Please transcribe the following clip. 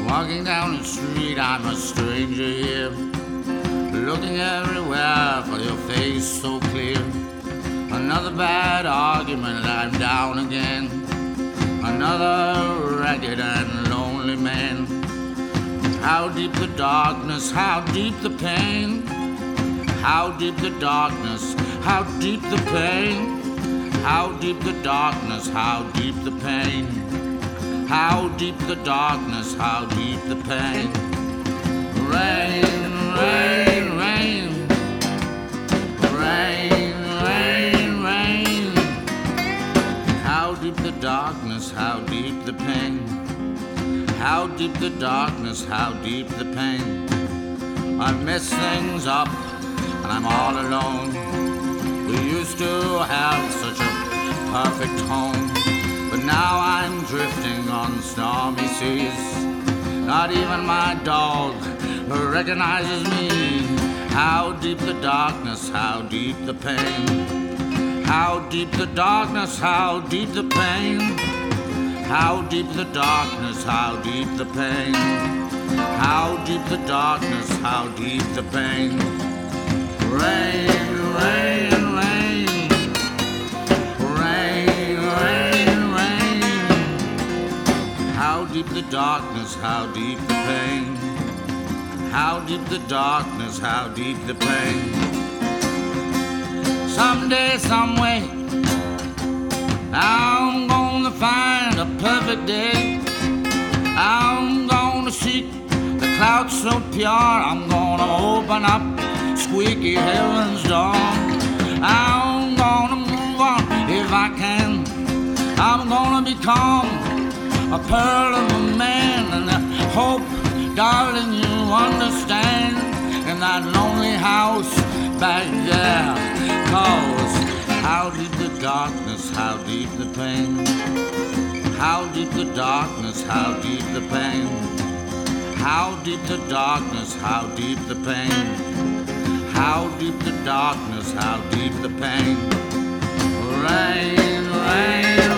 Walking down the street, I'm a stranger here, looking everywhere for your face so clear. Another bad argument, I'm down again. Another ragged and lonely man. How deep the darkness, how deep the pain. How deep the darkness, how deep the pain. How deep the darkness, how deep the pain. How deep the darkness, how deep the pain. Rain, rain, rain. Rain, rain, rain. How deep the darkness, how deep the pain. How deep the darkness, how deep the pain. I've messed things up and I'm all alone. We used to have such a perfect home, but now I'm drifting on stormy seas. Not even my dog recognizes me. How deep the darkness, how deep the pain. How deep the darkness, how deep the pain. How deep the darkness, how deep the pain. How deep the darkness, how deep the pain. Rain, rain, rain. Rain, rain, rain. How deep the darkness, how deep the pain. How deep the darkness, how deep the pain. Someday, someway, I'm gonna find a perfect day. I'm gonna seek the clouds so pure. I'm gonna open up squeaky heaven's door. I'm gonna move on if I can. I'm gonna become a pearl of a man. And I hope, darling, you understand. In that lonely house back there. 'Cause how deep the darkness, how deep the pain. How deep the darkness, how deep the pain. How deep the darkness, how deep the pain. How deep the darkness, how deep the pain. Rain, rain,